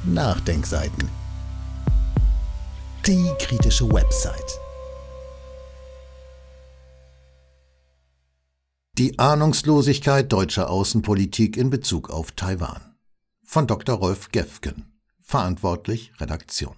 Nachdenkseiten. Die kritische Website. Die Ahnungslosigkeit deutscher Außenpolitik in Bezug auf Taiwan. Von Dr. Rolf Gefgen. Verantwortlich Redaktion.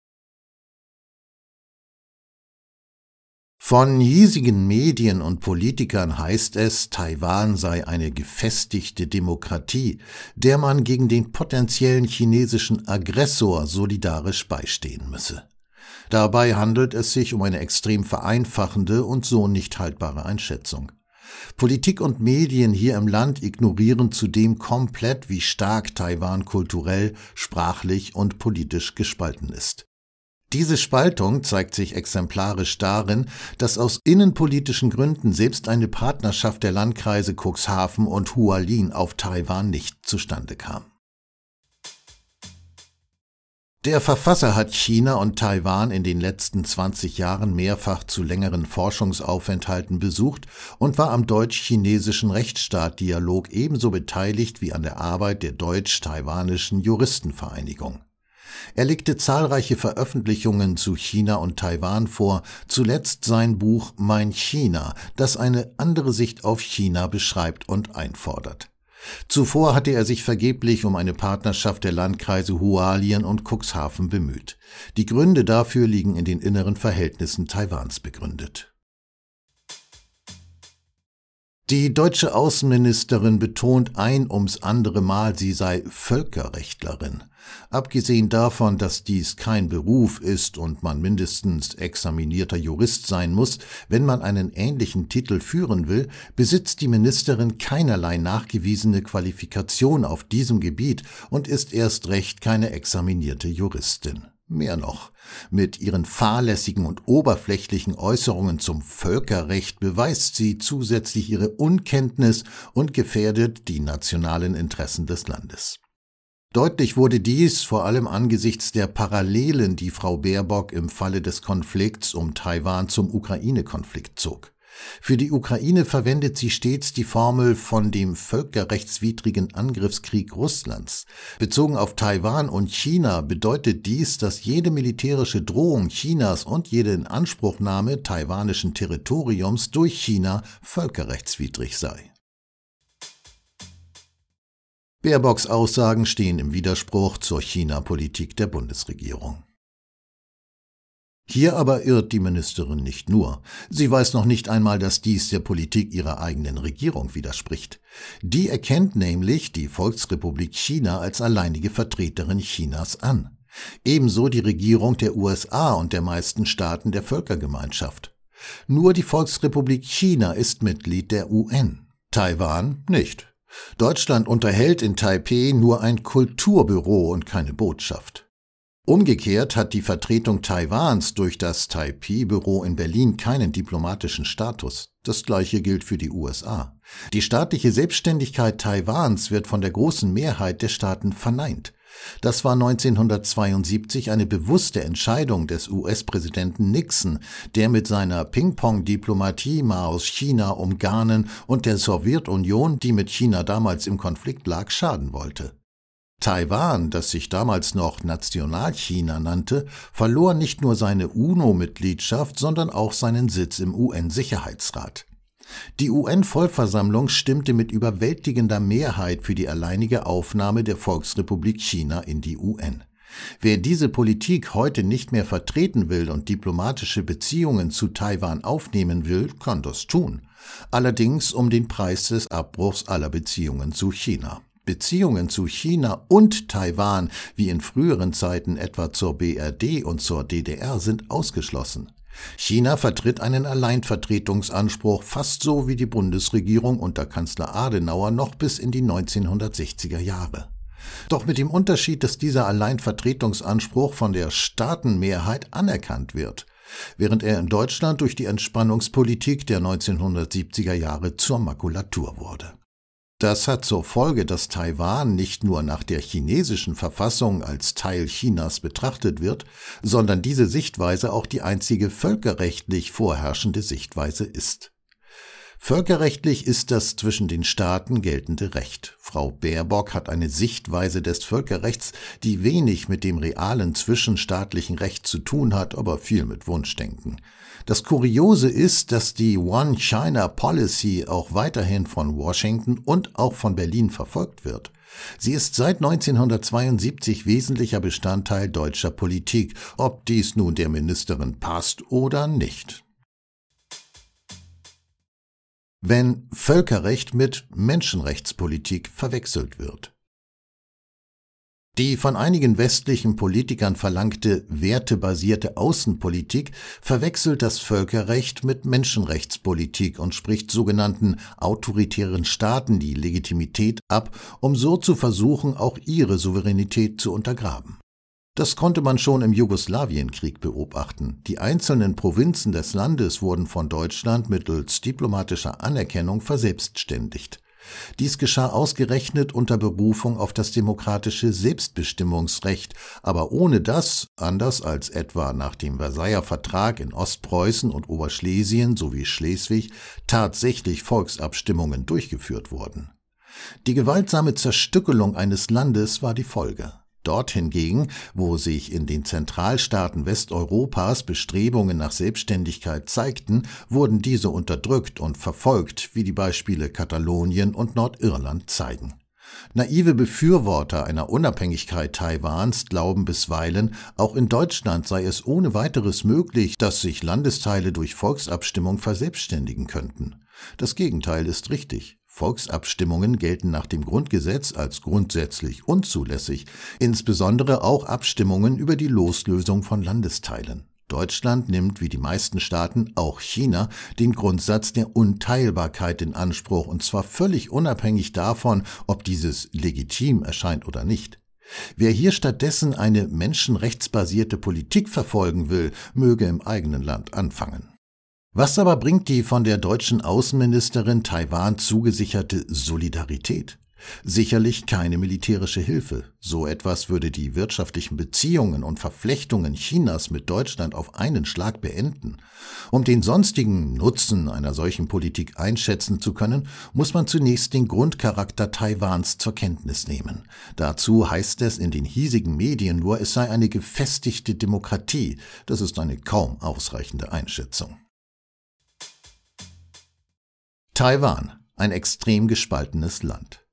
Von hiesigen Medien und Politikern heißt es, Taiwan sei eine gefestigte Demokratie, der man gegen den potenziellen chinesischen Aggressor solidarisch beistehen müsse. Dabei handelt es sich um eine extrem vereinfachende und so nicht haltbare Einschätzung. Politik und Medien hier im Land ignorieren zudem komplett, wie stark Taiwan kulturell, sprachlich und politisch gespalten ist. Diese Spaltung zeigt sich exemplarisch darin, dass aus innenpolitischen Gründen selbst eine Partnerschaft der Landkreise Cuxhaven und Hualien auf Taiwan nicht zustande kam. Der Verfasser hat China und Taiwan in den letzten 20 Jahren mehrfach zu längeren Forschungsaufenthalten besucht und war am deutsch-chinesischen Rechtsstaatdialog ebenso beteiligt wie an der Arbeit der deutsch-taiwanischen Juristenvereinigung. Er legte zahlreiche Veröffentlichungen zu China und Taiwan vor, zuletzt sein Buch Mein China, das eine andere Sicht auf China beschreibt und einfordert. Zuvor hatte er sich vergeblich um eine Partnerschaft der Landkreise Hualien und Cuxhaven bemüht. Die Gründe dafür liegen in den inneren Verhältnissen Taiwans begründet. Die deutsche Außenministerin betont ein ums andere Mal, sie sei Völkerrechtlerin. Abgesehen davon, dass dies kein Beruf ist und man mindestens examinierter Jurist sein muss, wenn man einen ähnlichen Titel führen will, besitzt die Ministerin keinerlei nachgewiesene Qualifikation auf diesem Gebiet und ist erst recht keine examinierte Juristin. Mehr noch, mit ihren fahrlässigen und oberflächlichen Äußerungen zum Völkerrecht beweist sie zusätzlich ihre Unkenntnis und gefährdet die nationalen Interessen des Landes. Deutlich wurde dies vor allem angesichts der Parallelen, die Frau Baerbock im Falle des Konflikts um Taiwan zum Ukraine-Konflikt zog. Für die Ukraine verwendet sie stets die Formel von dem völkerrechtswidrigen Angriffskrieg Russlands. Bezogen auf Taiwan und China bedeutet dies, dass jede militärische Drohung Chinas und jede Inanspruchnahme taiwanischen Territoriums durch China völkerrechtswidrig sei. Baerbocks Aussagen stehen im Widerspruch zur China-Politik der Bundesregierung. Hier aber irrt die Ministerin nicht nur. Sie weiß noch nicht einmal, dass dies der Politik ihrer eigenen Regierung widerspricht. Die erkennt nämlich die Volksrepublik China als alleinige Vertreterin Chinas an. Ebenso die Regierung der USA und der meisten Staaten der Völkergemeinschaft. Nur die Volksrepublik China ist Mitglied der UN. Taiwan nicht. Deutschland unterhält in Taipeh nur ein Kulturbüro und keine Botschaft. Umgekehrt hat die Vertretung Taiwans durch das Taipei-Büro in Berlin keinen diplomatischen Status. Das Gleiche gilt für die USA. Die staatliche Selbstständigkeit Taiwans wird von der großen Mehrheit der Staaten verneint. Das war 1972 eine bewusste Entscheidung des US-Präsidenten Nixon, der mit seiner Ping-Pong-Diplomatie Maos China umgarnen und der Sowjetunion, die mit China damals im Konflikt lag, schaden wollte. Taiwan, das sich damals noch Nationalchina nannte, verlor nicht nur seine UNO-Mitgliedschaft, sondern auch seinen Sitz im UN-Sicherheitsrat. Die UN-Vollversammlung stimmte mit überwältigender Mehrheit für die alleinige Aufnahme der Volksrepublik China in die UN. Wer diese Politik heute nicht mehr vertreten will und diplomatische Beziehungen zu Taiwan aufnehmen will, kann das tun. Allerdings um den Preis des Abbruchs aller Beziehungen zu China. Beziehungen zu China und Taiwan, wie in früheren Zeiten etwa zur BRD und zur DDR, sind ausgeschlossen. China vertritt einen Alleinvertretungsanspruch fast so wie die Bundesregierung unter Kanzler Adenauer noch bis in die 1960er Jahre. Doch mit dem Unterschied, dass dieser Alleinvertretungsanspruch von der Staatenmehrheit anerkannt wird, während er in Deutschland durch die Entspannungspolitik der 1970er Jahre zur Makulatur wurde. Das hat zur Folge, dass Taiwan nicht nur nach der chinesischen Verfassung als Teil Chinas betrachtet wird, sondern diese Sichtweise auch die einzige völkerrechtlich vorherrschende Sichtweise ist. Völkerrechtlich ist das zwischen den Staaten geltende Recht. Frau Baerbock hat eine Sichtweise des Völkerrechts, die wenig mit dem realen zwischenstaatlichen Recht zu tun hat, aber viel mit Wunschdenken. Das Kuriose ist, dass die One-China-Policy auch weiterhin von Washington und auch von Berlin verfolgt wird. Sie ist seit 1972 wesentlicher Bestandteil deutscher Politik, ob dies nun der Ministerin passt oder nicht. Wenn Völkerrecht mit Menschenrechtspolitik verwechselt wird. Die von einigen westlichen Politikern verlangte wertebasierte Außenpolitik verwechselt das Völkerrecht mit Menschenrechtspolitik und spricht sogenannten autoritären Staaten die Legitimität ab, um so zu versuchen, auch ihre Souveränität zu untergraben. Das konnte man schon im Jugoslawienkrieg beobachten. Die einzelnen Provinzen des Landes wurden von Deutschland mittels diplomatischer Anerkennung verselbstständigt. Dies geschah ausgerechnet unter Berufung auf das demokratische Selbstbestimmungsrecht, aber ohne dass, anders als etwa nach dem Versailler Vertrag in Ostpreußen und Oberschlesien sowie Schleswig, tatsächlich Volksabstimmungen durchgeführt wurden. Die gewaltsame Zerstückelung eines Landes war die Folge. Dort hingegen, wo sich in den Zentralstaaten Westeuropas Bestrebungen nach Selbstständigkeit zeigten, wurden diese unterdrückt und verfolgt, wie die Beispiele Katalonien und Nordirland zeigen. Naive Befürworter einer Unabhängigkeit Taiwans glauben bisweilen, auch in Deutschland sei es ohne weiteres möglich, dass sich Landesteile durch Volksabstimmung verselbstständigen könnten. Das Gegenteil ist richtig. Volksabstimmungen gelten nach dem Grundgesetz als grundsätzlich unzulässig, insbesondere auch Abstimmungen über die Loslösung von Landesteilen. Deutschland nimmt, wie die meisten Staaten, auch China, den Grundsatz der Unteilbarkeit in Anspruch, und zwar völlig unabhängig davon, ob dieses legitim erscheint oder nicht. Wer hier stattdessen eine menschenrechtsbasierte Politik verfolgen will, möge im eigenen Land anfangen. Was aber bringt die von der deutschen Außenministerin Taiwan zugesicherte Solidarität? Sicherlich keine militärische Hilfe. So etwas würde die wirtschaftlichen Beziehungen und Verflechtungen Chinas mit Deutschland auf einen Schlag beenden. Um den sonstigen Nutzen einer solchen Politik einschätzen zu können, muss man zunächst den Grundcharakter Taiwans zur Kenntnis nehmen. Dazu heißt es in den hiesigen Medien nur, es sei eine gefestigte Demokratie. Das ist eine kaum ausreichende Einschätzung. Taiwan, ein extrem gespaltenes Land.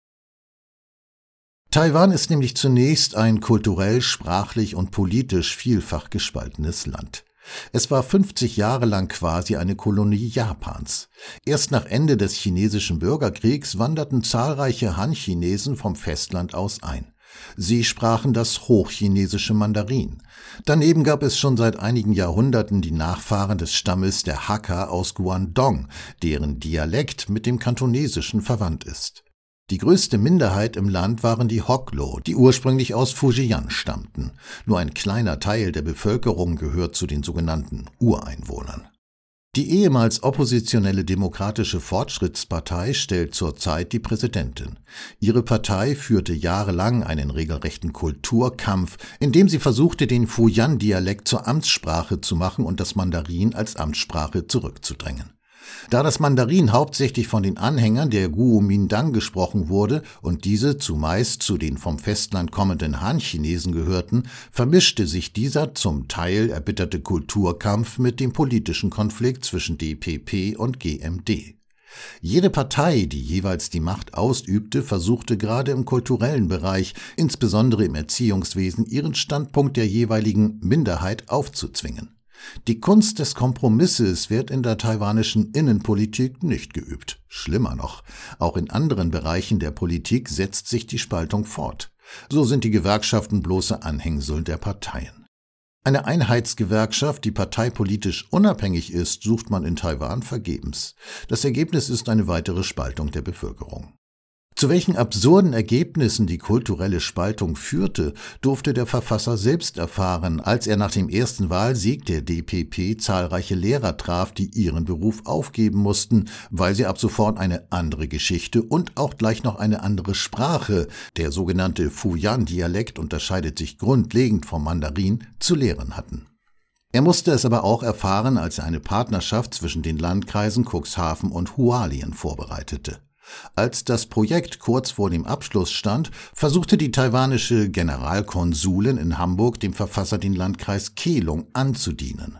Taiwan ist nämlich zunächst ein kulturell, sprachlich und politisch vielfach gespaltenes Land. Es war 50 Jahre lang quasi eine Kolonie Japans. Erst nach Ende des chinesischen Bürgerkriegs wanderten zahlreiche Han-Chinesen vom Festland aus ein. Sie sprachen das hochchinesische Mandarin. Daneben gab es schon seit einigen Jahrhunderten die Nachfahren des Stammes der Hakka aus Guangdong, deren Dialekt mit dem Kantonesischen verwandt ist. Die größte Minderheit im Land waren die Hoklo, die ursprünglich aus Fujian stammten. Nur ein kleiner Teil der Bevölkerung gehört zu den sogenannten Ureinwohnern. Die ehemals oppositionelle Demokratische Fortschrittspartei stellt zurzeit die Präsidentin. Ihre Partei führte jahrelang einen regelrechten Kulturkampf, indem sie versuchte, den Fujian-Dialekt zur Amtssprache zu machen und das Mandarin als Amtssprache zurückzudrängen. Da das Mandarin hauptsächlich von den Anhängern der Guomindang gesprochen wurde und diese zumeist zu den vom Festland kommenden Han-Chinesen gehörten, vermischte sich dieser zum Teil erbitterte Kulturkampf mit dem politischen Konflikt zwischen DPP und GMD. Jede Partei, die jeweils die Macht ausübte, versuchte gerade im kulturellen Bereich, insbesondere im Erziehungswesen, ihren Standpunkt der jeweiligen Minderheit aufzuzwingen. Die Kunst des Kompromisses wird in der taiwanischen Innenpolitik nicht geübt. Schlimmer noch, auch in anderen Bereichen der Politik setzt sich die Spaltung fort. So sind die Gewerkschaften bloße Anhängsel der Parteien. Eine Einheitsgewerkschaft, die parteipolitisch unabhängig ist, sucht man in Taiwan vergebens. Das Ergebnis ist eine weitere Spaltung der Bevölkerung. Zu welchen absurden Ergebnissen die kulturelle Spaltung führte, durfte der Verfasser selbst erfahren, als er nach dem ersten Wahlsieg der DPP zahlreiche Lehrer traf, die ihren Beruf aufgeben mussten, weil sie ab sofort eine andere Geschichte und auch gleich noch eine andere Sprache, der sogenannte Fujian-Dialekt unterscheidet sich grundlegend vom Mandarin, zu lehren hatten. Er musste es aber auch erfahren, als er eine Partnerschaft zwischen den Landkreisen Cuxhaven und Hualien vorbereitete. Als das Projekt kurz vor dem Abschluss stand, versuchte die taiwanische Generalkonsulin in Hamburg dem Verfasser den Landkreis Keelung anzudienen.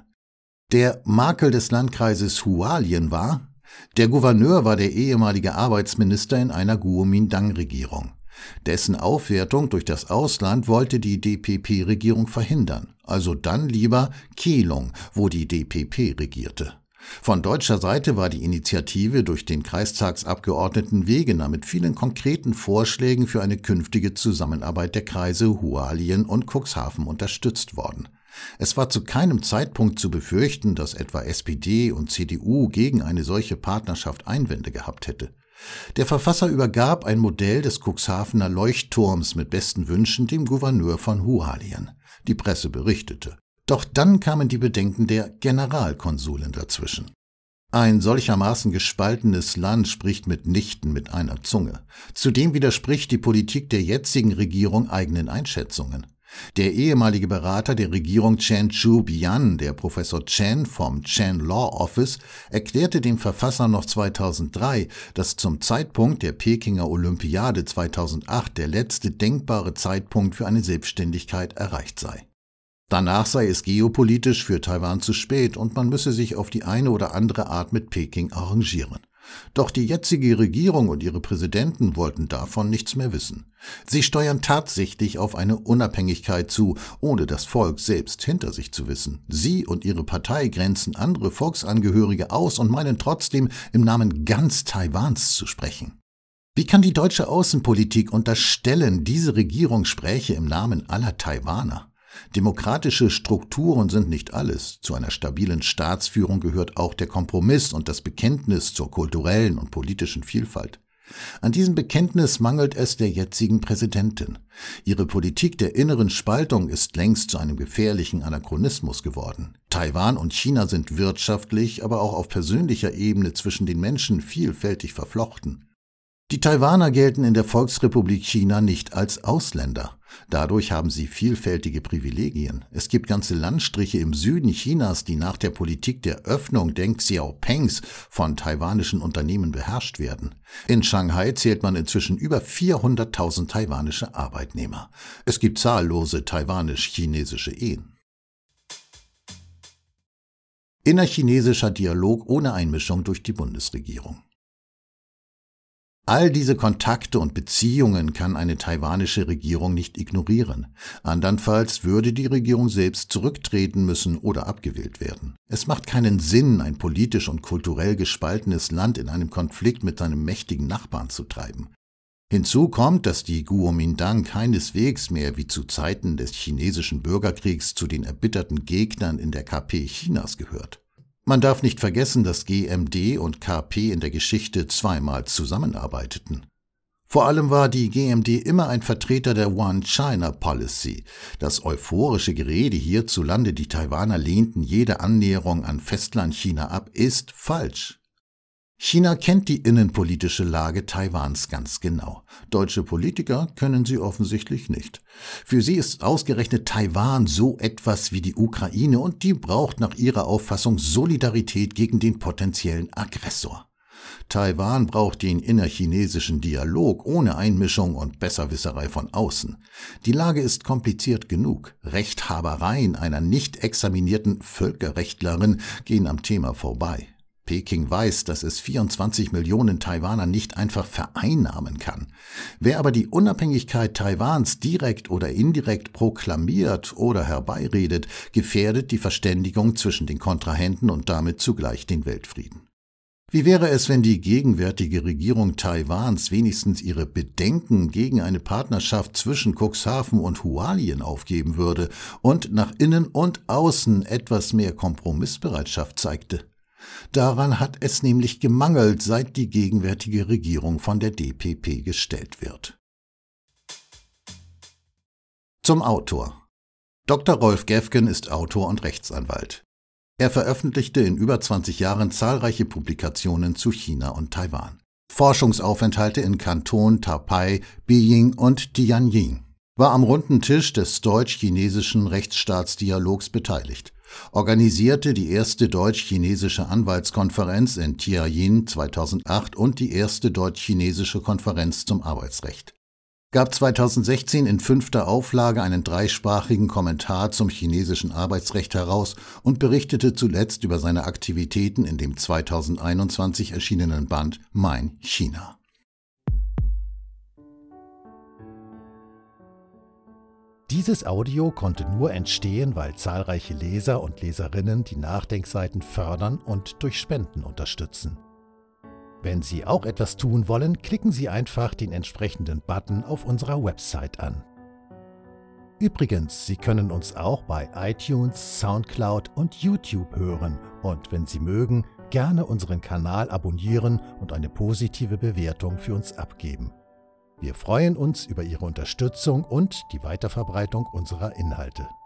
Der Makel des Landkreises Hualien war: Der Gouverneur war der ehemalige Arbeitsminister in einer Kuomintang-Regierung. Dessen Aufwertung durch das Ausland wollte die DPP-Regierung verhindern, also dann lieber Keelung, wo die DPP regierte. Von deutscher Seite war die Initiative durch den Kreistagsabgeordneten Wegener mit vielen konkreten Vorschlägen für eine künftige Zusammenarbeit der Kreise Hualien und Cuxhaven unterstützt worden. Es war zu keinem Zeitpunkt zu befürchten, dass etwa SPD und CDU gegen eine solche Partnerschaft Einwände gehabt hätte. Der Verfasser übergab ein Modell des Cuxhavener Leuchtturms mit besten Wünschen dem Gouverneur von Hualien. Die Presse berichtete. Doch dann kamen die Bedenken der Generalkonsulin dazwischen. Ein solchermaßen gespaltenes Land spricht mitnichten mit einer Zunge. Zudem widerspricht die Politik der jetzigen Regierung eigenen Einschätzungen. Der ehemalige Berater der Regierung Chen Chu-bian, der Professor Chen vom Chen Law Office, erklärte dem Verfasser noch 2003, dass zum Zeitpunkt der Pekinger Olympiade 2008 der letzte denkbare Zeitpunkt für eine Selbstständigkeit erreicht sei. Danach sei es geopolitisch für Taiwan zu spät und man müsse sich auf die eine oder andere Art mit Peking arrangieren. Doch die jetzige Regierung und ihre Präsidenten wollten davon nichts mehr wissen. Sie steuern tatsächlich auf eine Unabhängigkeit zu, ohne das Volk selbst hinter sich zu wissen. Sie und ihre Partei grenzen andere Volksangehörige aus und meinen trotzdem im Namen ganz Taiwans zu sprechen. Wie kann die deutsche Außenpolitik unterstellen, diese Regierung spräche im Namen aller Taiwaner? Demokratische Strukturen sind nicht alles. Zu einer stabilen Staatsführung gehört auch der Kompromiss und das Bekenntnis zur kulturellen und politischen Vielfalt. An diesem Bekenntnis mangelt es der jetzigen Präsidentin. Ihre Politik der inneren Spaltung ist längst zu einem gefährlichen Anachronismus geworden. Taiwan und China sind wirtschaftlich, aber auch auf persönlicher Ebene zwischen den Menschen vielfältig verflochten. Die Taiwaner gelten in der Volksrepublik China nicht als Ausländer. Dadurch haben sie vielfältige Privilegien. Es gibt ganze Landstriche im Süden Chinas, die nach der Politik der Öffnung Deng Xiaopings von taiwanischen Unternehmen beherrscht werden. In Shanghai zählt man inzwischen über 400.000 taiwanische Arbeitnehmer. Es gibt zahllose taiwanisch-chinesische Ehen. Innerchinesischer Dialog ohne Einmischung durch die Bundesregierung. All diese Kontakte und Beziehungen kann eine taiwanische Regierung nicht ignorieren. Andernfalls würde die Regierung selbst zurücktreten müssen oder abgewählt werden. Es macht keinen Sinn, ein politisch und kulturell gespaltenes Land in einem Konflikt mit seinem mächtigen Nachbarn zu treiben. Hinzu kommt, dass die Kuomintang keineswegs mehr wie zu Zeiten des chinesischen Bürgerkriegs zu den erbitterten Gegnern in der KP Chinas gehört. Man darf nicht vergessen, dass GMD und KP in der Geschichte zweimal zusammenarbeiteten. Vor allem war die GMD immer ein Vertreter der One-China-Policy. Das euphorische Gerede hierzulande, die Taiwaner lehnten jede Annäherung an Festlandchina ab, ist falsch. China kennt die innenpolitische Lage Taiwans ganz genau. Deutsche Politiker können sie offensichtlich nicht. Für sie ist ausgerechnet Taiwan so etwas wie die Ukraine und die braucht nach ihrer Auffassung Solidarität gegen den potenziellen Aggressor. Taiwan braucht den innerchinesischen Dialog ohne Einmischung und Besserwisserei von außen. Die Lage ist kompliziert genug. Rechthabereien einer nicht examinierten Völkerrechtlerin gehen am Thema vorbei. Peking weiß, dass es 24 Millionen Taiwaner nicht einfach vereinnahmen kann. Wer aber die Unabhängigkeit Taiwans direkt oder indirekt proklamiert oder herbeiredet, gefährdet die Verständigung zwischen den Kontrahenten und damit zugleich den Weltfrieden. Wie wäre es, wenn die gegenwärtige Regierung Taiwans wenigstens ihre Bedenken gegen eine Partnerschaft zwischen Cuxhaven und Hualien aufgeben würde und nach innen und außen etwas mehr Kompromissbereitschaft zeigte? Daran hat es nämlich gemangelt, seit die gegenwärtige Regierung von der DPP gestellt wird. Zum Autor. Dr. Rolf Gefgen ist Autor und Rechtsanwalt. Er veröffentlichte in über 20 Jahren zahlreiche Publikationen zu China und Taiwan. Forschungsaufenthalte in Kanton, Taipei, Beijing und Tianjin. war am runden Tisch des deutsch-chinesischen Rechtsstaatsdialogs beteiligt, organisierte die erste deutsch-chinesische Anwaltskonferenz in Tianjin 2008 und die erste deutsch-chinesische Konferenz zum Arbeitsrecht, gab 2016 in 5. Auflage einen 3-sprachigen Kommentar zum chinesischen Arbeitsrecht heraus und berichtete zuletzt über seine Aktivitäten in dem 2021 erschienenen Band Mein China. Dieses Audio konnte nur entstehen, weil zahlreiche Leser und Leserinnen die Nachdenkseiten fördern und durch Spenden unterstützen. Wenn Sie auch etwas tun wollen, klicken Sie einfach den entsprechenden Button auf unserer Website an. Übrigens, Sie können uns auch bei iTunes, Soundcloud und YouTube hören und wenn Sie mögen, gerne unseren Kanal abonnieren und eine positive Bewertung für uns abgeben. Wir freuen uns über Ihre Unterstützung und die Weiterverbreitung unserer Inhalte.